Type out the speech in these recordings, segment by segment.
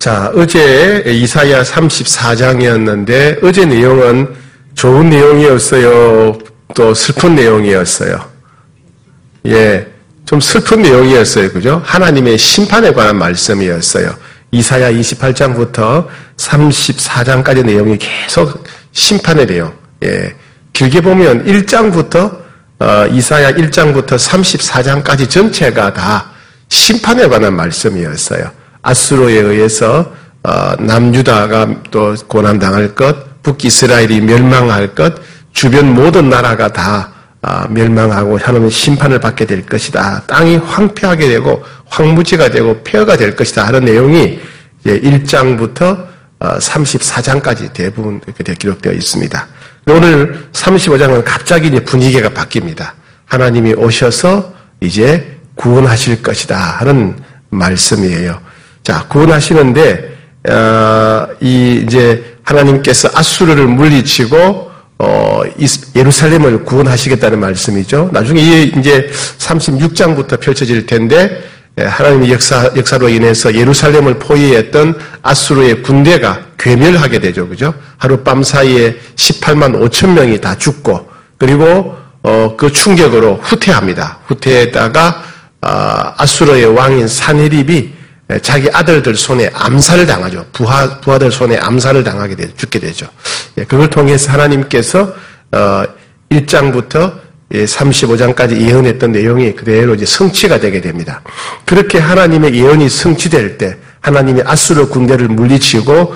자, 어제 이사야 34장이었는데 어제 내용은 좋은 내용이었어요? 또 슬픈 내용이었어요? 예, 좀 슬픈 내용이었어요. 그죠? 하나님의 심판에 관한 말씀이었어요. 이사야 28장부터 34장까지 내용이 계속 심판의 내용. 예, 길게 보면 1장부터 이사야 1장부터 34장까지 전체가 다 심판에 관한 말씀이었어요. 아수르에 의해서 남유다가 또 고난당할 것, 북이스라엘이 멸망할 것, 주변 모든 나라가 다 멸망하고 하나님의 심판을 받게 될 것이다. 땅이 황폐하게 되고 황무지가 되고 폐허가 될 것이다 하는 내용이 이제 1장부터 34장까지 대부분 이렇게 기록되어 있습니다. 오늘 35장은 갑자기 이제 분위기가 바뀝니다. 하나님이 오셔서 이제 구원하실 것이다 하는 말씀이에요. 자, 구원하시는데 이제 하나님께서 아수르를 물리치고 예루살렘을 구원하시겠다는 말씀이죠. 나중에 이제 36장부터 펼쳐질 텐데 하나님의 역사로 인해서 예루살렘을 포위했던 아수르의 군대가 괴멸하게 되죠. 그죠? 하룻밤 사이에 18만 5천 명이 다 죽고 그리고 그 충격으로 후퇴합니다. 후퇴에다가 아수르의 왕인 사네립이 자기 아들들 손에 암살을 당하죠. 부하들 손에 암살을 당하게 되죠. 죽게 되죠. 그걸 통해서 하나님께서 1장부터 35장까지 예언했던 내용이 그대로 이제 성취가 되게 됩니다. 그렇게 하나님의 예언이 성취될 때 하나님이 아수르 군대를 물리치고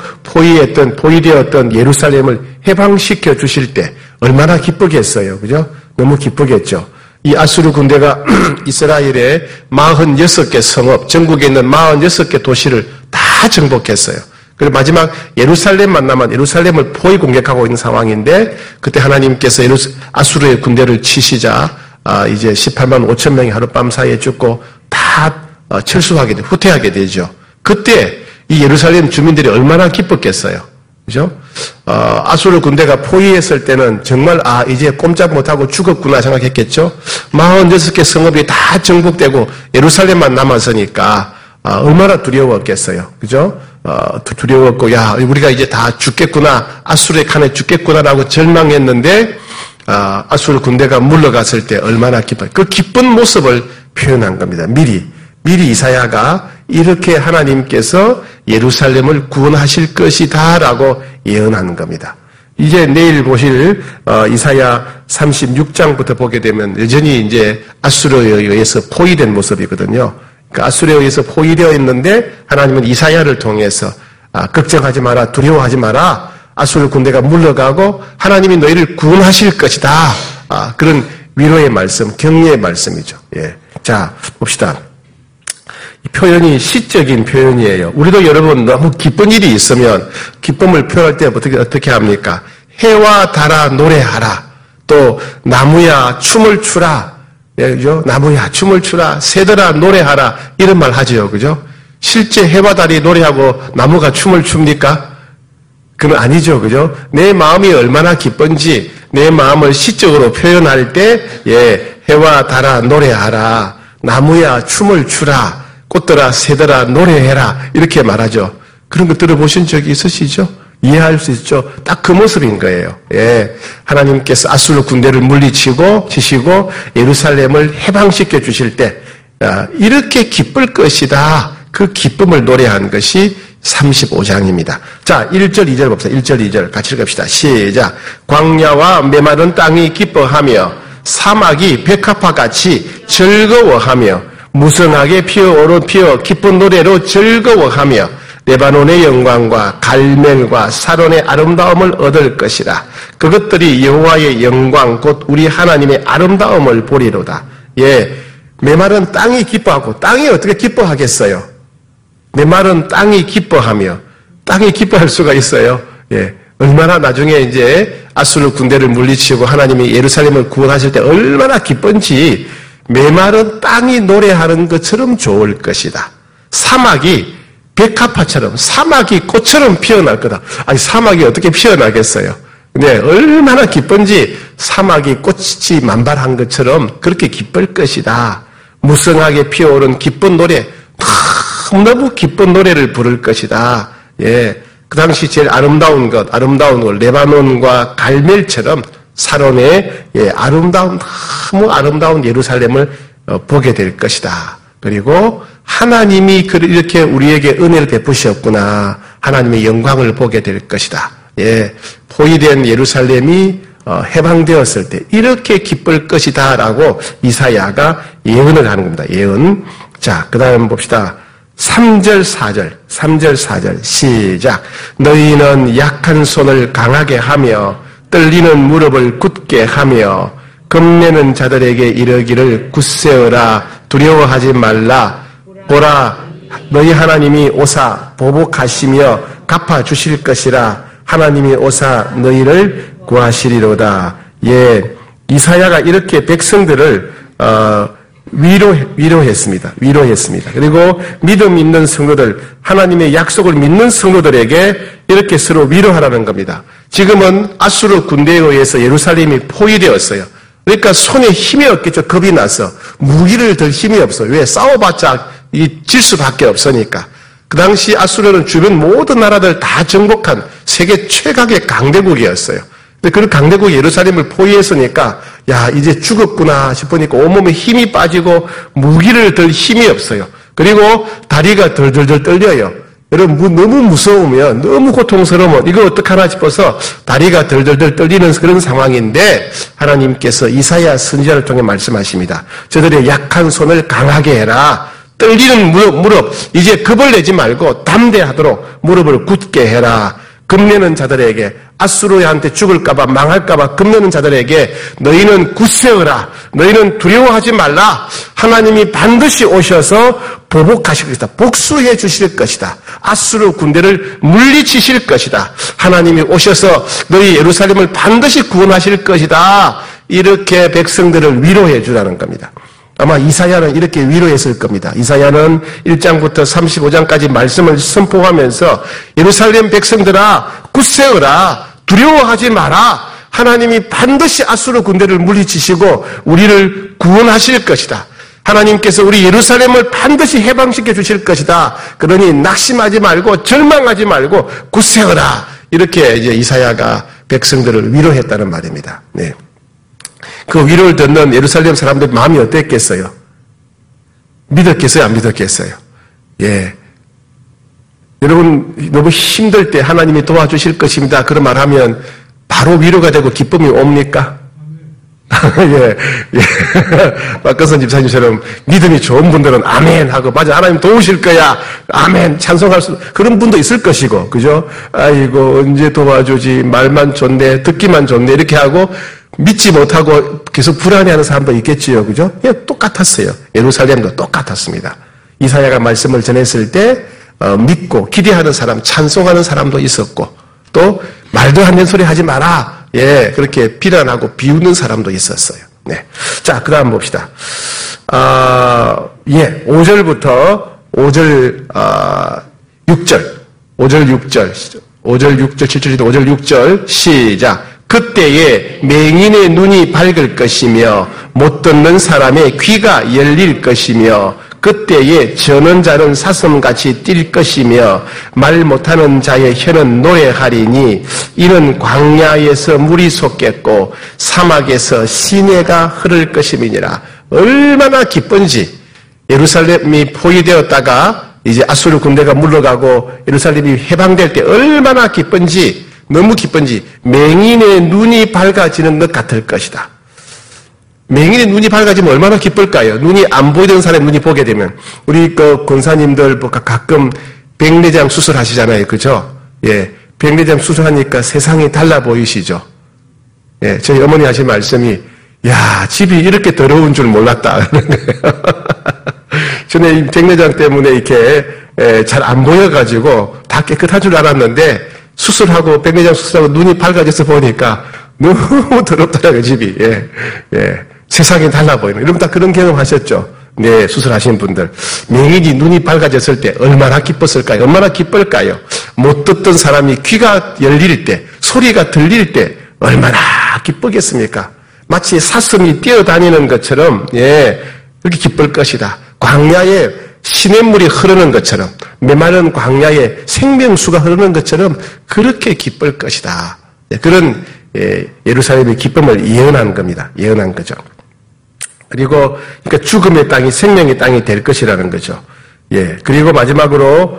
포위되었던 예루살렘을 해방시켜 주실 때 얼마나 기쁘겠어요. 그죠? 너무 기쁘겠죠. 이 아수르 군대가 이스라엘의 46개 성읍, 전국에 있는 46개 도시를 다 정복했어요. 그리고 마지막 예루살렘만 남은 예루살렘을 포위 공격하고 있는 상황인데 그때 하나님께서 아수르의 군대를 치시자 이제 18만 5천 명이 하룻밤 사이에 죽고 다 후퇴하게 되죠. 그때 이 예루살렘 주민들이 얼마나 기뻤겠어요. 그죠? 아수르 군대가 포위했을 때는 정말 이제 꼼짝 못하고 죽었구나 생각했겠죠? 46개 성읍이 다 정복되고 예루살렘만 남았으니까 얼마나 두려웠겠어요. 그죠? 두려웠고 우리가 이제 다 죽겠구나, 아수르의 칸에 죽겠구나라고 절망했는데 아수르 군대가 물러갔을 때 얼마나 기뻐요. 그 기쁜 모습을 표현한 겁니다. 미리 이사야가 이렇게 하나님께서 예루살렘을 구원하실 것이다 라고 예언하는 겁니다. 이제 내일 보실 이사야 36장부터 보게 되면 여전히 이제 아수르에 의해서 포위된 모습이거든요. 그러니까 아수르에 의해서 포위되어 있는데 하나님은 이사야를 통해서 걱정하지 마라, 두려워하지 마라, 아수르 군대가 물러가고 하나님이 너희를 구원하실 것이다. 그런 위로의 말씀, 격려의 말씀이죠. 예. 자, 봅시다. 이 표현이 시적인 표현이에요. 우리도 여러분 너무 기쁜 일이 있으면 기쁨을 표현할 때 어떻게 합니까? 해와 달아 노래하라. 또 나무야 춤을 추라. 그죠? 나무야 춤을 추라. 새들아 노래하라. 이런 말 하죠. 그죠? 실제 해와 달이 노래하고 나무가 춤을 춥니까? 그건 아니죠. 그죠? 내 마음이 얼마나 기쁜지 내 마음을 시적으로 표현할 때 해와 달아 노래하라. 나무야 춤을 추라. 꽃들아 새들아 노래해라 이렇게 말하죠. 그런 거 들어보신 적이 있으시죠? 이해할 수 있죠? 딱 그 모습인 거예요. 예, 하나님께서 아수르 군대를 치시고 예루살렘을 해방시켜 주실 때 이렇게 기쁠 것이다. 그 기쁨을 노래한 것이 35장입니다. 자, 1절 2절 봅시다. 1절 2절 같이 읽읍시다. 시작. 광야와 메마른 땅이 기뻐하며 사막이 백합화같이 즐거워하며 무성하게 피어 기쁜 노래로 즐거워하며 레바논의 영광과 갈멜과 사론의 아름다움을 얻을 것이라. 그것들이 여호와의 영광 곧 우리 하나님의 아름다움을 보리로다. 예, 메마른 땅이 기뻐하고 땅이 어떻게 기뻐하겠어요? 메마른 땅이 기뻐하며 땅이 기뻐할 수가 있어요. 예, 얼마나 나중에 이제 아수르 군대를 물리치고 하나님이 예루살렘을 구원하실 때 얼마나 기쁜지 메마른 땅이 노래하는 것처럼 좋을 것이다. 사막이 백합화처럼 사막이 꽃처럼 피어날 거다. 아니 사막이 어떻게 피어나겠어요? 근데 얼마나 기쁜지 사막이 꽃이 만발한 것처럼 그렇게 기쁠 것이다. 무성하게 피어오른 기쁜 노래 너무너무 기쁜 노래를 부를 것이다. 예. 그 당시 제일 아름다운 것, 레바논과 갈멜처럼 사론의 너무 아름다운 예루살렘을 보게 될 것이다. 그리고 하나님이 이렇게 우리에게 은혜를 베푸셨구나. 하나님의 영광을 보게 될 것이다. 예. 포위된 예루살렘이 해방되었을 때 이렇게 기쁠 것이다 라고 이사야가 예언을 하는 겁니다. 예언. 자, 그 다음 봅시다. 3절 4절 시작. 너희는 약한 손을 강하게 하며 떨리는 무릎을 굳게 하며 겁내는 자들에게 이르기를 굳세어라. 두려워하지 말라. 보라, 너희 하나님이 오사 보복하시며 갚아주실 것이라. 하나님이 오사 너희를 구하시리로다. 예, 이사야가 이렇게 백성들을 위로했습니다. 그리고 믿음 있는 성도들, 하나님의 약속을 믿는 성도들에게 이렇게 서로 위로하라는 겁니다. 지금은 아수르 군대에 의해서 예루살렘이 포위되었어요. 그러니까 손에 힘이 없겠죠. 겁이 나서. 무기를 들 힘이 없어요. 왜? 싸워봤자 질 수밖에 없으니까. 그 당시 아수르는 주변 모든 나라들 다 정복한 세계 최강의 강대국이었어요. 근데 그 강대국 예루살렘을 포위했으니까 야, 이제 죽었구나 싶으니까 온몸에 힘이 빠지고 무기를 들 힘이 없어요. 그리고 다리가 덜덜덜 떨려요. 여러분, 너무 무서우면, 너무 고통스러우면 이거 어떡하나 싶어서 다리가 덜덜덜 떨리는 그런 상황인데 하나님께서 이사야 선지자를 통해 말씀하십니다. 저들의 약한 손을 강하게 해라. 떨리는 무릎, 이제 겁을 내지 말고 담대하도록 무릎을 굳게 해라. 겁내는 자들에게, 아수르한테 죽을까봐 망할까봐 겁내는 자들에게 너희는 굳세어라. 너희는 두려워하지 말라. 하나님이 반드시 오셔서 보복하실 것이다. 복수해 주실 것이다. 아수르 군대를 물리치실 것이다. 하나님이 오셔서 너희 예루살렘을 반드시 구원하실 것이다. 이렇게 백성들을 위로해 주라는 겁니다. 아마 이사야는 이렇게 위로했을 겁니다. 이사야는 1장부터 35장까지 말씀을 선포하면서 예루살렘 백성들아 굳세어라. 두려워하지 마라. 하나님이 반드시 아수르 군대를 물리치시고 우리를 구원하실 것이다. 하나님께서 우리 예루살렘을 반드시 해방시켜 주실 것이다. 그러니 낙심하지 말고 절망하지 말고 굳세어라. 이렇게 이제 이사야가 백성들을 위로했다는 말입니다. 네. 그 위로를 듣는 예루살렘 사람들 마음이 어땠겠어요? 믿었겠어요? 안 믿었겠어요? 예. 여러분, 너무 힘들 때 하나님이 도와주실 것입니다. 그런 말 하면 바로 위로가 되고 기쁨이 옵니까? 예, 예. 박근선 집사님처럼 믿음이 좋은 분들은 아멘 하고, 맞아, 하나님 도우실 거야. 아멘. 찬송할 수, 그런 분도 있을 것이고, 그죠? 아이고, 언제 도와주지. 말만 좋네. 듣기만 좋네. 이렇게 하고, 믿지 못하고 계속 불안해하는 사람도 있겠지요. 그죠? 예, 똑같았어요. 예루살렘도 똑같았습니다. 이사야가 말씀을 전했을 때, 믿고 기대하는 사람, 찬송하는 사람도 있었고, 또, 말도 안 되는 소리 하지 마라. 예, 그렇게 비난하고 비웃는 사람도 있었어요. 네. 자, 그 다음 봅시다. 5절부터 5절 6절, 7절이도 5절 6절, 시작. 그때에 맹인의 눈이 밝을 것이며, 못 듣는 사람의 귀가 열릴 것이며, 그때에 저는 자는 사슴같이 뛸 것이며 말 못하는 자의 혀는 노래하리니 이는 광야에서 물이 솟겠고 사막에서 시내가 흐를 것임이니라. 얼마나 기쁜지. 예루살렘이 포위되었다가 이제 아수르 군대가 물러가고 예루살렘이 해방될 때 얼마나 기쁜지, 너무 기쁜지 맹인의 눈이 밝아지는 것 같을 것이다. 맹인의 눈이 밝아지면 얼마나 기쁠까요? 눈이 안 보이던 사람의 눈이 보게 되면. 우리 권사님들 가끔 백내장 수술하시잖아요. 그죠? 예. 백내장 수술하니까 세상이 달라 보이시죠? 예. 저희 어머니 하신 말씀이, 야, 집이 이렇게 더러운 줄 몰랐다. 전에 백내장 때문에 이렇게 잘 안 보여가지고 다 깨끗한 줄 알았는데 수술하고 백내장 수술하고 눈이 밝아져서 보니까 너무 더럽더라고요, 집이. 예. 예. 세상이 달라 보이는. 여러분 다 그런 경험하셨죠? 네, 수술하신 분들. 맹인이 눈이 밝아졌을 때 얼마나 기뻤을까요? 얼마나 기쁠까요? 못 듣던 사람이 귀가 열릴 때, 소리가 들릴 때 얼마나 기쁘겠습니까? 마치 사슴이 뛰어다니는 것처럼, 예, 그렇게 기쁠 것이다. 광야에 시냇물이 흐르는 것처럼 메마른 광야에 생명수가 흐르는 것처럼 그렇게 기쁠 것이다. 그런 예루살렘의 기쁨을 예언한 겁니다. 예언한 거죠. 그리고 그러니까 죽음의 땅이 생명의 땅이 될 것이라는 거죠. 예. 그리고 마지막으로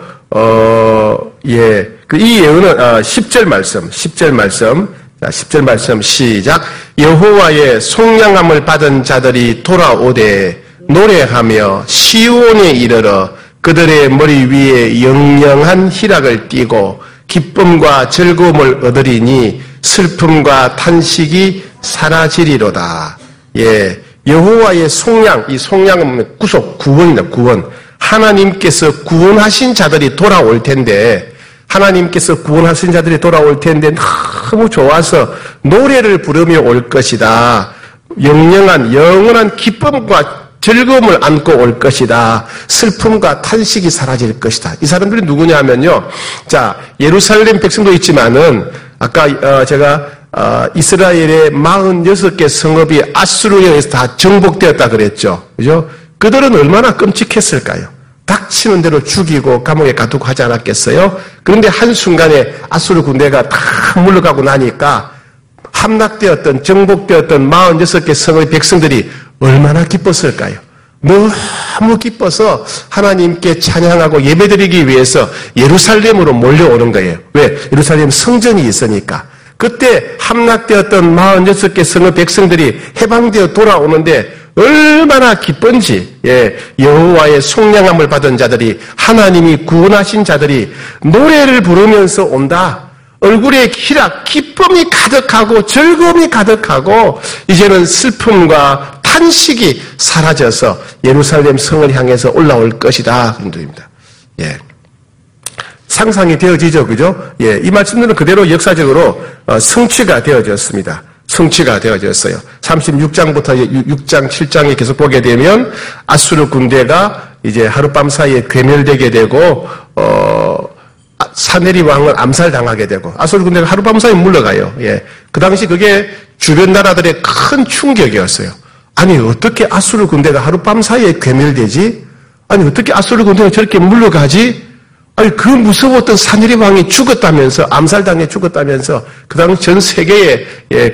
이 예언은 10절 말씀. 자, 10절 말씀 시작. 여호와의 속량함을 받은 자들이 돌아오되 노래하며 시온에 이르러 그들의 머리 위에 영영한 희락을 띠고 기쁨과 즐거움을 얻으리니 슬픔과 탄식이 사라지리로다. 예. 여호와의 속량, 이 속량은 구속, 구원이다, 구원. 하나님께서 구원하신 자들이 돌아올 텐데, 너무 좋아서 노래를 부르며 올 것이다. 영원한 기쁨과 즐거움을 안고 올 것이다. 슬픔과 탄식이 사라질 것이다. 이 사람들이 누구냐 하면요. 자, 예루살렘 백성도 있지만은, 아까 제가 이스라엘의 46개 성읍이 아수르에 의해서 다 정복되었다 그랬죠. 그죠? 그들은 얼마나 끔찍했을까요? 닥치는 대로 죽이고 감옥에 가두고 하지 않았겠어요? 그런데 한순간에 아수르 군대가 다 물러가고 나니까 함락되었던, 정복되었던 46개 성의 백성들이 얼마나 기뻤을까요? 너무 기뻐서 하나님께 찬양하고 예배드리기 위해서 예루살렘으로 몰려오는 거예요. 왜? 예루살렘 성전이 있으니까. 그때 함락되었던 46개 성의 백성들이 해방되어 돌아오는데 얼마나 기쁜지, 여호와의 속량함을 받은 자들이, 하나님이 구원하신 자들이 노래를 부르면서 온다. 얼굴에 희락, 기쁨이 가득하고 즐거움이 가득하고 이제는 슬픔과 탄식이 사라져서 예루살렘 성을 향해서 올라올 것이다. 그런 뜻입니다. 예. 상상이 되어지죠, 그죠? 예. 이 말씀들은 그대로 역사적으로 성취가 되어졌습니다. 성취가 되어졌어요. 36장부터 6장, 7장에 계속 보게 되면 아수르 군대가 이제 하룻밤 사이에 괴멸되게 되고 사네리 왕을 암살당하게 되고 아수르 군대가 하룻밤 사이에 물러가요. 예. 그 당시 그게 주변 나라들의 큰 충격이었어요. 아니 어떻게 아수르 군대가 하룻밤 사이에 괴멸되지? 아니 어떻게 아수르 군대가 저렇게 물러가지? 아니 그 무서웠던 사네리 왕이 죽었다면서 암살당해 죽었다면서 그 당시 전 세계의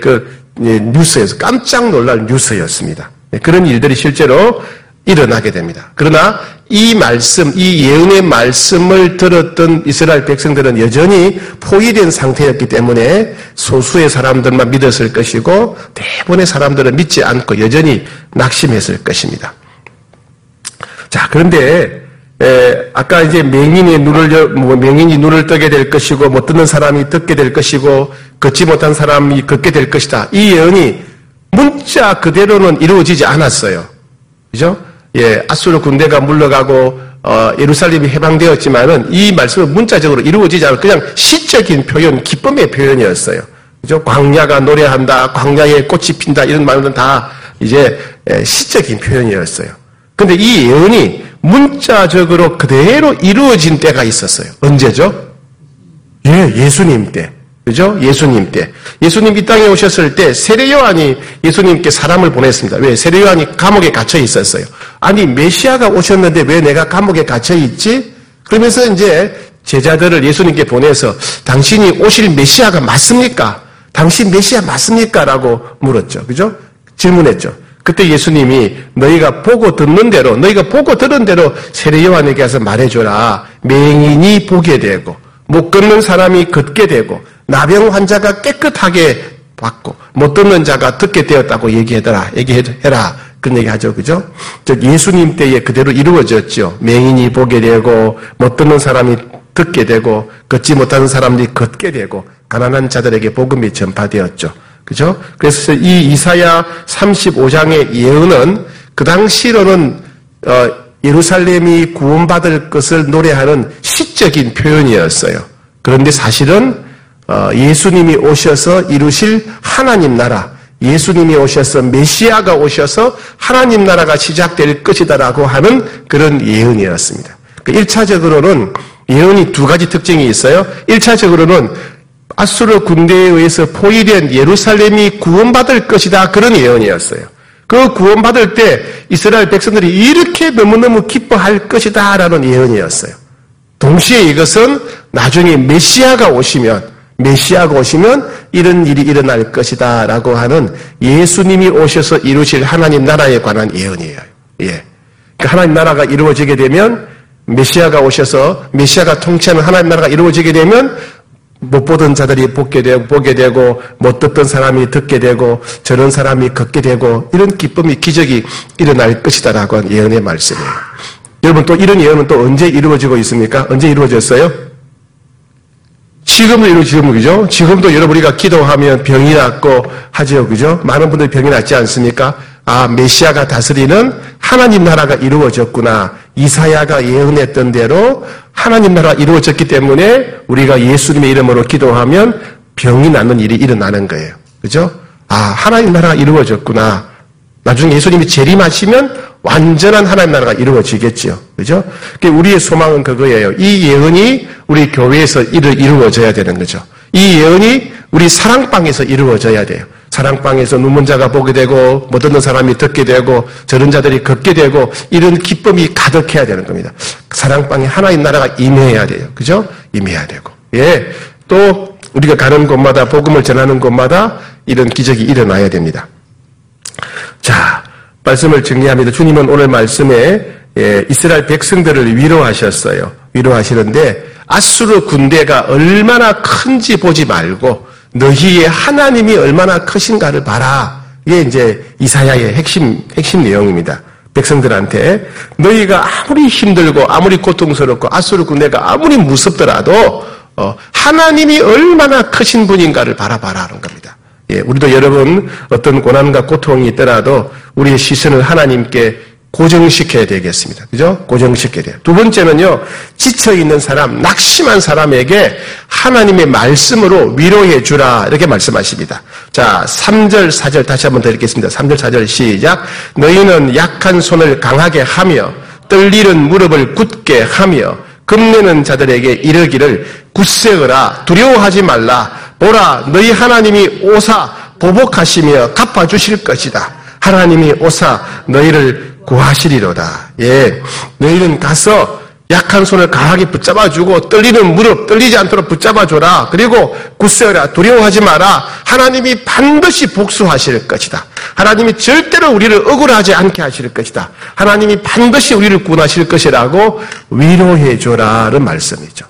뉴스에서 깜짝 놀랄 뉴스였습니다. 그런 일들이 실제로 일어나게 됩니다. 그러나 이 말씀, 이 예언의 말씀을 들었던 이스라엘 백성들은 여전히 포위된 상태였기 때문에 소수의 사람들만 믿었을 것이고 대부분의 사람들은 믿지 않고 여전히 낙심했을 것입니다. 자, 그런데 아까 이제 맹인이 눈을 뜨게 될 것이고 듣는 사람이 듣게 될 것이고 걷지 못한 사람이 걷게 될 것이다. 이 예언이 문자 그대로는 이루어지지 않았어요. 그죠? 예, 아수르 군대가 물러가고 예루살렘이 해방되었지만은 이 말씀은 문자적으로 이루어지지 않고 그냥 시적인 표현, 기쁨의 표현이었어요. 그죠? 광야가 노래한다, 광야에 꽃이 핀다 이런 말은 다 이제 시적인 표현이었어요. 근데 이 예언이 문자적으로 그대로 이루어진 때가 있었어요. 언제죠? 예, 예수님 때. 그죠? 예수님 때. 예수님 이 땅에 오셨을 때 세례요한이 예수님께 사람을 보냈습니다. 왜? 세례요한이 감옥에 갇혀 있었어요. 아니, 메시아가 오셨는데 왜 내가 감옥에 갇혀 있지? 그러면서 이제 제자들을 예수님께 보내서 당신이 오실 메시아가 맞습니까? 당신 메시아 맞습니까? 라고 물었죠. 그죠? 질문했죠. 그때 예수님이 너희가 보고 들은 대로 세례요한에게 가서 말해줘라. 맹인이 보게 되고 못 걷는 사람이 걷게 되고 나병 환자가 깨끗하게 받고 못 듣는 자가 듣게 되었다고 얘기해라. 그런 얘기하죠. 그죠? 즉 예수님 때에 그대로 이루어졌죠. 맹인이 보게 되고 못 듣는 사람이 듣게 되고 걷지 못하는 사람들이 걷게 되고 가난한 자들에게 복음이 전파되었죠. 그죠? 그래서 이 이사야 35장의 예언은 그 당시로는 예루살렘이 구원받을 것을 노래하는 시적인 표현이었어요. 그런데 사실은 예수님이 오셔서 이루실 하나님 나라, 예수님이 오셔서 메시아가 오셔서 하나님 나라가 시작될 것이다라고 하는 그런 예언이었습니다. 1차적으로는 예언이 두 가지 특징이 있어요. 1차적으로는 아수르 군대에 의해서 포위된 예루살렘이 구원받을 것이다. 그런 예언이었어요. 그 구원받을 때 이스라엘 백성들이 이렇게 너무너무 기뻐할 것이다 라는 예언이었어요. 동시에 이것은 나중에 메시아가 오시면 이런 일이 일어날 것이다 라고 하는 예수님이 오셔서 이루실 하나님 나라에 관한 예언이에요. 예. 그 하나님 나라가 이루어지게 되면 메시아가 오셔서 메시아가 통치하는 하나님 나라가 이루어지게 되면 못 보던 자들이 보게 되고 못 듣던 사람이 듣게 되고 저런 사람이 걷게 되고 이런 기쁨이 기적이 일어날 것이다라고 한 예언의 말씀이에요. 여러분 또 이런 예언은 또 언제 이루어지고 있습니까? 언제 이루어졌어요? 지금도 이루어지고 그죠? 지금도 여러분 우리가 기도하면 병이 낫고 하죠. 그죠? 많은 분들이 병이 낫지 않습니까? 아, 메시아가 다스리는 하나님 나라가 이루어졌구나. 이사야가 예언했던 대로 하나님 나라가 이루어졌기 때문에 우리가 예수님의 이름으로 기도하면 병이 낫는 일이 일어나는 거예요. 그죠? 아, 하나님 나라가 이루어졌구나. 나중에 예수님이 재림하시면 완전한 하나님 나라가 이루어지겠죠. 그죠? 우리의 소망은 그거예요. 이 예언이 우리 교회에서 이루어져야 되는 거죠. 이 예언이 우리 사랑방에서 이루어져야 돼요. 사랑방에서 눈먼 자가 보게 되고 못 듣는 사람이 듣게 되고 저런 자들이 걷게 되고 이런 기쁨이 가득해야 되는 겁니다. 사랑방에 하나님 나라가 임해야 돼요. 그죠? 임해야 되고. 예. 또 우리가 가는 곳마다 복음을 전하는 곳마다 이런 기적이 일어나야 됩니다. 자, 말씀을 정리합니다. 주님은 오늘 말씀에 이스라엘 백성들을 위로하셨어요. 위로하시는데 아수르 군대가 얼마나 큰지 보지 말고 너희의 하나님이 얼마나 크신가를 봐라. 이게 이제 이사야의 핵심 내용입니다. 백성들한테 너희가 아무리 힘들고 아무리 고통스럽고 아수르 군대가 아무리 무섭더라도 하나님이 얼마나 크신 분인가를 바라봐라 하는 겁니다. 예, 우리도 여러분 어떤 고난과 고통이 있더라도 우리의 시선을 하나님께 고정시켜야 되겠습니다. 그죠? 고정시켜야 돼요. 두 번째는요, 지쳐있는 사람, 낙심한 사람에게 하나님의 말씀으로 위로해 주라. 이렇게 말씀하십니다. 자, 3절, 4절 다시 한번 더 읽겠습니다. 3절, 4절 시작. 너희는 약한 손을 강하게 하며 떨리는 무릎을 굳게 하며 겁내는 자들에게 이르기를 굳세어라. 두려워하지 말라. 보라, 너희 하나님이 오사 보복하시며 갚아주실 것이다. 하나님이 오사 너희를 구하시리로다. 예, 너희는 가서 약한 손을 강하게 붙잡아주고 떨리는 무릎 떨리지 않도록 붙잡아줘라. 그리고 굳세어라. 두려워하지 마라. 하나님이 반드시 복수하실 것이다. 하나님이 절대로 우리를 억울하지 않게 하실 것이다. 하나님이 반드시 우리를 구원하실 것이라고 위로해줘라는 말씀이죠.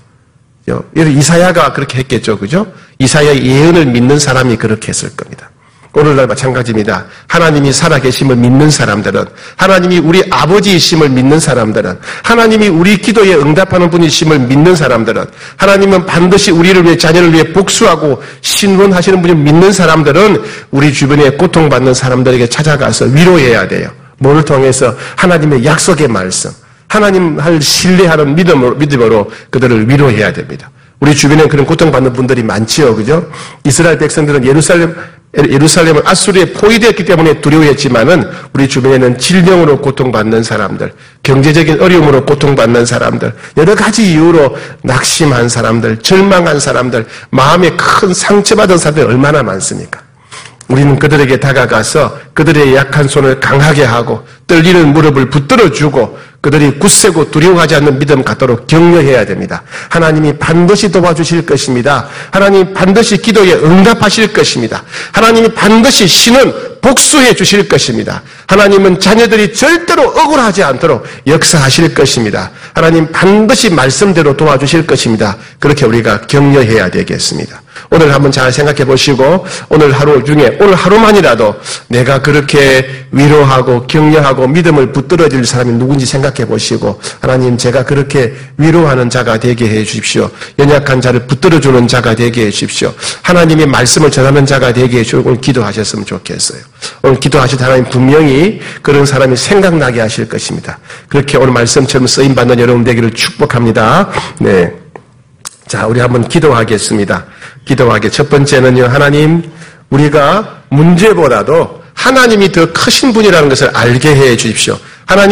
이사야가 그렇게 했겠죠. 그죠? 이사야의 예언을 믿는 사람이 그렇게 했을 겁니다. 오늘날 마찬가지입니다. 하나님이 살아계심을 믿는 사람들은, 하나님이 우리 아버지이심을 믿는 사람들은, 하나님이 우리 기도에 응답하는 분이심을 믿는 사람들은, 하나님은 반드시 우리를 위해 자녀를 위해 복수하고 신원하시는 분을 믿는 사람들은 우리 주변에 고통받는 사람들에게 찾아가서 위로해야 돼요. 뭐를 통해서? 하나님의 약속의 말씀, 하나님을 신뢰하는 믿음으로 그들을 위로해야 됩니다. 우리 주변에 그런 고통받는 분들이 많지요. 그죠? 이스라엘 백성들은 예루살렘을 아수르에 포위되었기 때문에 두려워했지만은 우리 주변에는 질병으로 고통받는 사람들, 경제적인 어려움으로 고통받는 사람들, 여러 가지 이유로 낙심한 사람들, 절망한 사람들, 마음에 큰 상처받은 사람들이 얼마나 많습니까? 우리는 그들에게 다가가서 그들의 약한 손을 강하게 하고 떨리는 무릎을 붙들어주고 그들이 굳세고 두려워하지 않는 믿음 갖도록 격려해야 됩니다. 하나님이 반드시 도와주실 것입니다. 하나님이 반드시 기도에 응답하실 것입니다. 하나님이 반드시 신은 복수해 주실 것입니다. 하나님은 자녀들이 절대로 억울하지 않도록 역사하실 것입니다. 하나님 반드시 말씀대로 도와주실 것입니다. 그렇게 우리가 격려해야 되겠습니다. 오늘 한번 잘 생각해 보시고 오늘 하루 중에 오늘 하루만이라도 내가 그렇게 위로하고 격려하고 믿음을 붙들어줄 사람이 누군지 생각해 보시고 하나님 제가 그렇게 위로하는 자가 되게 해 주십시오. 연약한 자를 붙들어주는 자가 되게 해 주십시오. 하나님의 말씀을 전하는 자가 되게 해 주시고 오늘 기도하셨으면 좋겠어요. 오늘 기도하실 때 하나님 분명히 그런 사람이 생각나게 하실 것입니다. 그렇게 오늘 말씀처럼 쓰임받는 여러분 되기를 축복합니다. 네. 자, 우리 한번 기도하겠습니다. 기도하게 첫 번째는요, 하나님, 우리가 문제보다도 하나님이 더 크신 분이라는 것을 알게 해 주십시오. 하나님,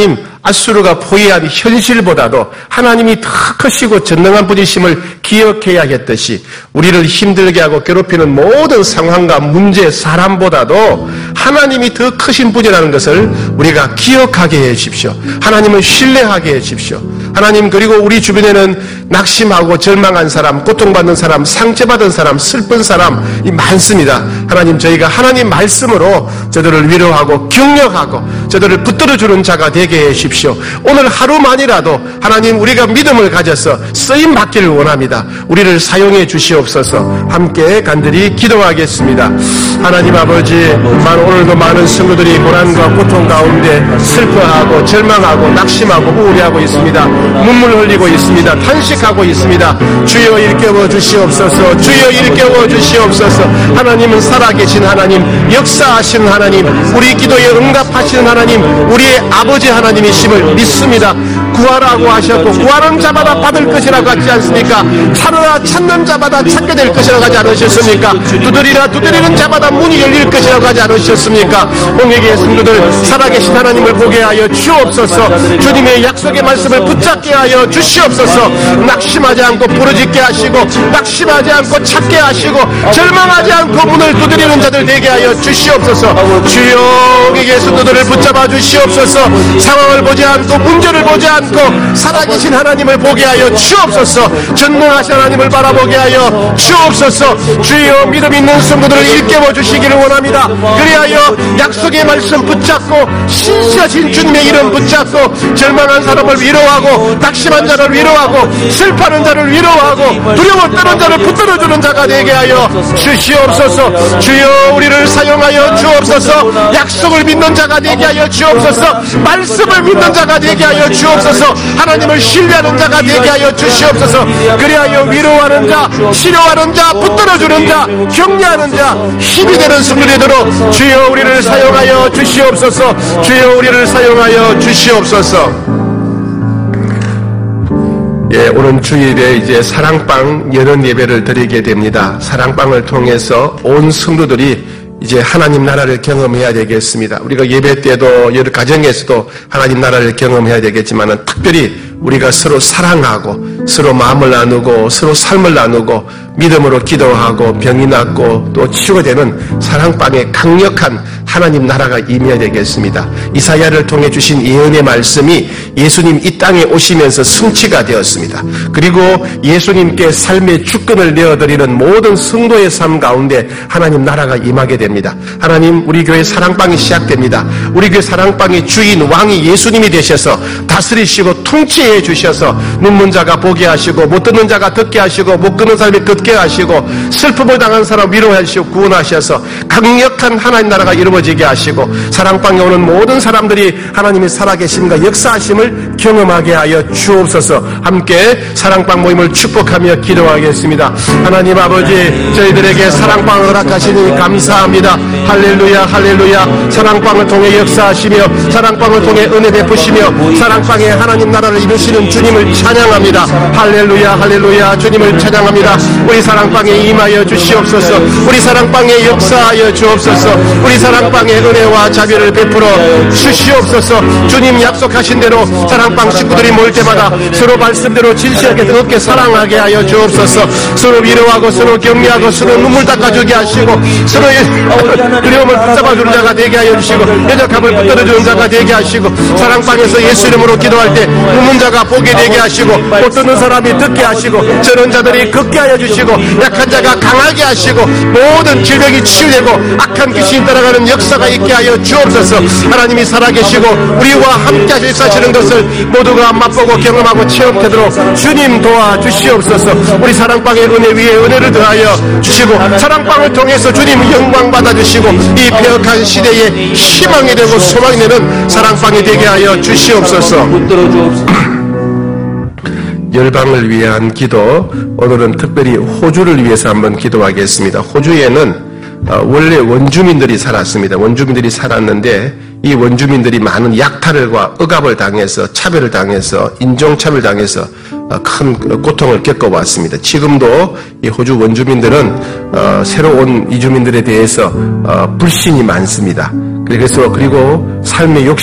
앗수르가 포위한 현실보다도 하나님이 더 크시고 전능한 분이심을 기억해야겠듯이 우리를 힘들게 하고 괴롭히는 모든 상황과 문제, 사람보다도 하나님이 더 크신 분이라는 것을 우리가 기억하게 해 주십시오. 하나님을 신뢰하게 해 주십시오. 하나님, 그리고 우리 주변에는 낙심하고 절망한 사람, 고통받는 사람, 상처받은 사람, 슬픈 사람이 많습니다. 하나님, 저희가 하나님 말씀으로 저들을 위로하고 격려하고 저들을 붙들어주는 자가 되게 해 주십시오. 오늘 하루만이라도 하나님, 우리가 믿음을 가져서 쓰임 받기를 원합니다. 우리를 사용해 주시옵소서. 함께 간절히 기도하겠습니다. 하나님 아버지, 오늘도 많은 성도들이 고난과 고통 가운데 슬퍼하고 절망하고 낙심하고 우울해하고 있습니다. 눈물 흘리고 있습니다. 탄식하고 있습니다. 주여 일깨워 주시옵소서. 주여 일깨워 주시옵소서. 하나님은 살아계신 하나님, 역사하시는 하나님, 우리 기도에 응답하시는 하나님, 우리의 아버지 하나님이심을 믿습니다. 구하라고 하셨고 구하는 자마다 받을 것이라고 하지 않습니까? 찾으라 찾는 자마다 찾게 될 것이라고 하지 않으셨습니까? 두드리라 두드리는 자마다 문이 열릴 것이라고 하지 않으셨습니까? 홍익의 성도들 살아계신 하나님을 보게 하여 주옵소서. 주님의 약속의 말씀을 붙잡게 하여 주시옵소서. 낙심하지 않고 부르짖게 하시고 낙심하지 않고 찾게 하시고 절망하지 않고 문을 두드리는 자들 되게 하여 주시옵소서. 주여, 홍익의 성도들을 붙잡아 주시옵소서. 상황을 보지 않고 문제를 보지 않고 살아계신 하나님을 보게 하여 주옵소서. 전능하신 하나님을 바라보게 하여 주옵소서. 주여, 믿음 있는 성도들을 일깨워 주시기를 원합니다. 그리하여 약속의 말씀 붙잡고 신실하신 주님의 이름 붙잡고 절망한 사람을 위로하고 낙심한 자를 위로하고 슬퍼하는 자를 위로하고 두려워 떠는 자를 붙들어주는 자가 되게 하여 주시옵소서. 주여, 우리를 사용하여 주옵소서. 약속을 믿는 자가 되게 하여 주옵소서. 말씀을 믿는 자가 되게 하여 주옵소서. 하나님을 신뢰하는 자가 되게 하여 주시옵소서. 그리하여 위로하는 자, 치료하는 자, 붙들어주는 자, 격려하는 자, 힘이 되는 성도들이 되도록 주여 우리를 사용하여 주시옵소서. 주여 우리를 사용하여 주시옵소서. 예, 오늘 주일에 이제 사랑방 연원 예배를 드리게 됩니다. 사랑방을 통해서 온 성도들이 이제 하나님 나라를 경험해야 되겠습니다. 우리가 예배 때도 여러 가정에서도 하나님 나라를 경험해야 되겠지만 특별히 우리가 서로 사랑하고 서로 마음을 나누고 서로 삶을 나누고 믿음으로 기도하고 병이 낫고 또 치유가 되는 사랑방에 강력한 하나님 나라가 임해야 되겠습니다. 이사야를 통해 주신 예언의 말씀이 예수님 이 땅에 오시면서 성취가 되었습니다. 그리고 예수님께 삶의 주권을 내어드리는 모든 성도의 삶 가운데 하나님 나라가 임하게 됩니다. 하나님, 우리 교회 사랑방이 시작됩니다. 우리 교회 사랑방의 주인 왕이 예수님이 되셔서 다스리시고 통치해 주셔서 눈먼 자가 보게 하시고 못 듣는 자가 듣게 하시고 못 걷는 사람이 걷게 하시고 슬픔을 당한 사람 위로하시고 구원하셔서 강력한 하나님 나라가 이루어지게 하시고 사랑방에 오는 모든 사람들이 하나님의 살아계심과 역사하심을 경험하게 하여 주옵소서. 함께 사랑방 모임을 축복하며 기도하겠습니다. 하나님 아버지, 저희들에게 사랑방을 허락하시니 감사합니다. 할렐루야 할렐루야. 사랑방을 통해 역사하시며 사랑방을 통해 은혜 베푸시며 사랑방에 하나님 나라를 이루시는 주님을 찬양합니다. 할렐루야 할렐루야. 주님을 찬양합니다. 우리 사랑방에 임하여 주시옵소서. 우리 사랑방에 역사하여 주옵소서. 우리 사랑방에 은혜와 자비를 베풀어 주시옵소서. 주님 약속하신 대로 사랑방 식구들이 모일 때마다 서로 말씀대로 진실하게 뜨겁게 사랑하게 하여 주옵소서. 서로 위로하고 서로 격려하고 서로 눈물 닦아주게 하시고 서로의 그리움을 붙잡아주는 자가 되게 하여 주시고 연약함을 붙들어주는 자가 되게 하시고 사랑방에서 예수 이름으로 기도할 때 눈먼 자가 보게 되게 하시고 못 듣는 사람이 듣게 하시고 저런 자들이 걷게 하여 주시고 약한 자가 강하게 하시고 모든 질병이 치유되고 악한 귀신이 따라가는 역사가 있게 하여 주옵소서. 하나님이 살아계시고 우리와 함께 하시는 것을 모두가 맛보고 경험하고 체험되도록 주님 도와주시옵소서. 우리 사랑방의 은혜 위에 은혜를 더하여 주시고 사랑방을 통해서 주님 영광 받아주시고 이 폐역한 시대에 희망이 되고 소망이 되는 사랑방이 되게 하여 주시옵소서. 열방을 위한 기도, 오늘은 특별히 호주를 위해서 한번 기도하겠습니다. 호주에는 원래 원주민들이 살았습니다. 원주민들이 살았는데 이 원주민들이 많은 약탈과 억압을 당해서 차별을 당해서 인종차별 당해서 큰 고통을 겪어왔습니다. 지금도 이 호주 원주민들은 새로 온 이주민들에 대해서 불신이 많습니다. 그리고 삶의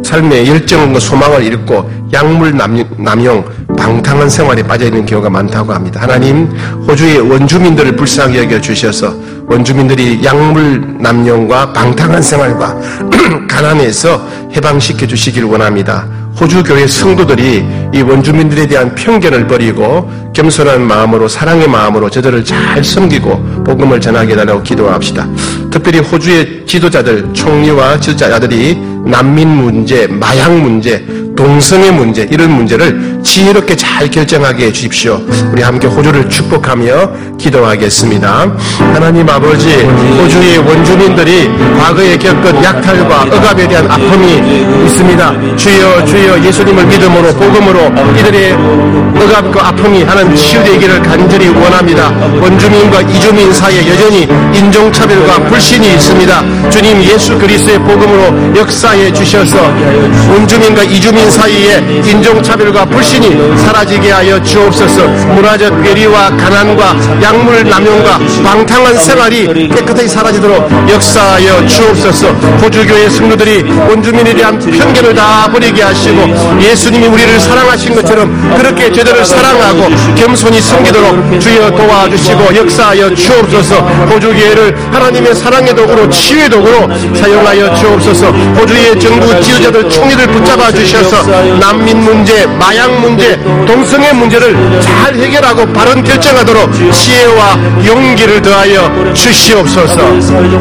삶의 열정과 소망을 잃고 약물 남용, 방탕한 생활에 빠져있는 경우가 많다고 합니다. 하나님, 호주의 원주민들을 불쌍히 여겨주셔서 원주민들이 약물 남용과 방탕한 생활과 가난에서 해방시켜 주시길 원합니다. 호주 교회 성도들이 이 원주민들에 대한 편견을 버리고 겸손한 마음으로 사랑의 마음으로 저들을 잘 섬기고 복음을 전하게 해달라고 기도합시다. 특별히 호주의 지도자들, 총리와 지도자들이 난민 문제, 마약 문제, 동성애 문제 이런 문제를 지혜롭게 잘 결정하게 해주십시오. 우리 함께 호주를 축복하며 기도하겠습니다. 하나님 아버지, 호주의 원주민들이 과거에 겪은 약탈과 억압에 대한 아픔이 있습니다. 주여 주여 예수님을 믿음으로 복음으로 이들의 억압과 아픔이 하나님 치유되기를 간절히 원합니다. 원주민과 이주민 사이에 여전히 인종차별과 불신이 있습니다. 주님 예수 그리스도의 복음으로 역사해 주셔서 원주민과 이주민 사이에 인종차별과 불신이 사라지게 하여 주옵소서. 문화적 괴리와 가난과 약물 남용과 방탕한 생활이 깨끗하게 사라지도록 역사하여 주옵소서. 호주교회 성도들이 원주민에 대한 편견을 다 버리게 하시고 예수님이 우리를 사랑하신 것처럼 그렇게 저들을 사랑하고 겸손히 섬기도록 주여 도와주시고 역사하여 주옵소서. 호주교회를 하나님의 사랑의 도구로 치유의 도구로 사용하여 주옵소서. 호주의 정부 지도자들 총리들 붙잡아 주셔서 난민 문제, 마약 문제, 동성애 문제를 잘 해결하고 바른 결정하도록 지혜와 용기를 더하여 주시옵소서.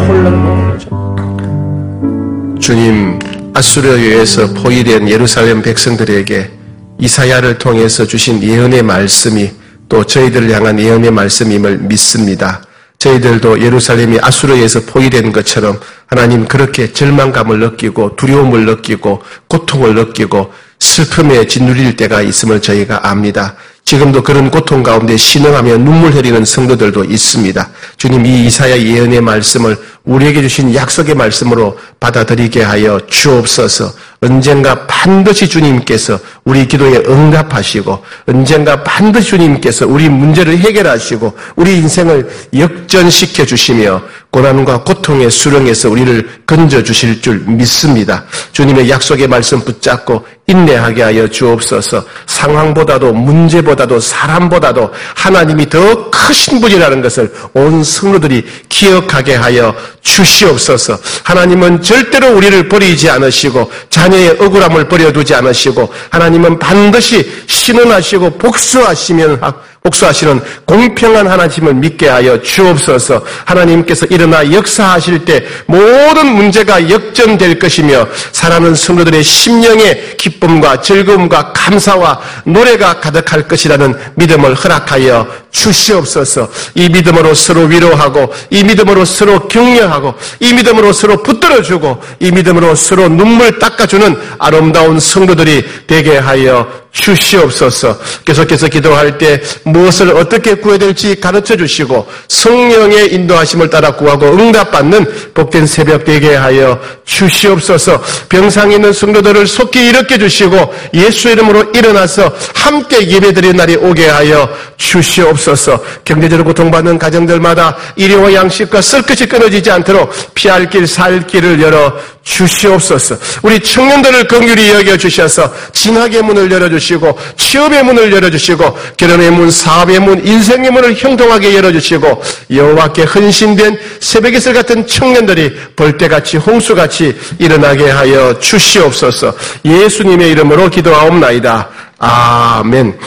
주님, 아수르에서 포위된 예루살렘 백성들에게 이사야를 통해서 주신 예언의 말씀이 또 저희들을 향한 예언의 말씀임을 믿습니다. 저희들도 예루살렘이 아수르에서 포위된 것처럼 하나님 그렇게 절망감을 느끼고 두려움을 느끼고 고통을 느끼고 슬픔에 짓눌릴 때가 있음을 저희가 압니다. 지금도 그런 고통 가운데 신음하며 눈물 흘리는 성도들도 있습니다. 주님, 이 이사야 예언의 말씀을 우리에게 주신 약속의 말씀으로 받아들이게 하여 주옵소서. 언젠가 반드시 주님께서 우리 기도에 응답하시고 언젠가 반드시 주님께서 우리 문제를 해결하시고 우리 인생을 역전시켜 주시며 고난과 고통의 수렁에서 우리를 건져주실 줄 믿습니다. 주님의 약속의 말씀 붙잡고 인내하게 하여 주옵소서. 상황보다도 문제보다도 사람보다도 하나님이 더 크신 분이라는 것을 온 성도들이 기억하게 하여 주시옵소서. 하나님은 절대로 우리를 버리지 않으시고 자녀의 억울함을 버려두지 않으시고 하나님은 반드시 신원하시고 복수하시는 공평한 하나님을 믿게 하여 주옵소서. 하나님께서 일어나 역사하실 때 모든 문제가 역전될 것이며 살아가는 성도들의 심령의 기쁨과 즐거움과 감사와 노래가 가득할 것이라는 믿음을 허락하여 주시옵소서. 이 믿음으로 서로 위로하고 이 믿음으로 서로 격려하고 이 믿음으로 서로 붙들어주고 이 믿음으로 서로 눈물 닦아주는 아름다운 성도들이 되게 하여 주시옵소서. 계속해서 기도할 때 무엇을 어떻게 구해야 될지 가르쳐 주시고 성령의 인도하심을 따라 구하고 응답받는 복된 새벽 되게 하여 주시옵소서. 병상에 있는 성도들을 속히 일으켜 주시고 예수 이름으로 일어나서 함께 예배드리는 날이 오게 하여 주시옵소서. 경제적으로 고통받는 가정들마다 일용와 양식과 쓸 것이 끊어지지 않도록 피할 길 살 길을 열어 주시옵소서. 우리 청년들을 긍휼히 여겨주셔서 진학의 문을 열어주시고 취업의 문을 열어주시고 결혼의 문, 사업의 문, 인생의 문을 형통하게 열어주시고 여호와께 헌신된 새벽 이슬 같은 청년들이 벌떼같이 홍수같이 일어나게 하여 주시옵소서. 예수님의 이름으로 기도하옵나이다. 아멘.